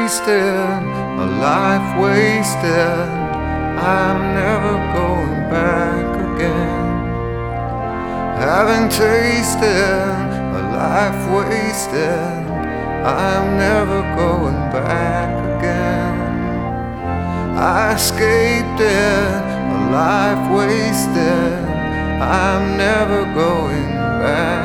tasted, a life wasted. I'm never going back again. Having tasted a life wasted, I'm never going back again. I escaped it, a life wasted. I'm never going back.